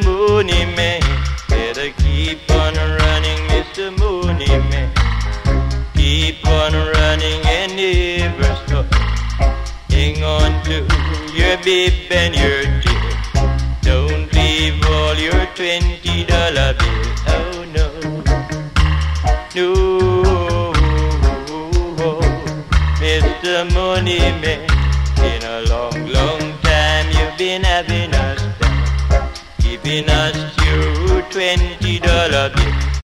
Mooney Man. Better keep on running, Mr. Mooney Man. Keep on running and never stop. Hang on to your bib and your dear. Don't leave all your $20 bill. Oh no, no, Mr. Money Man. In a long, long time you've been having us down, giving us your $20 bill.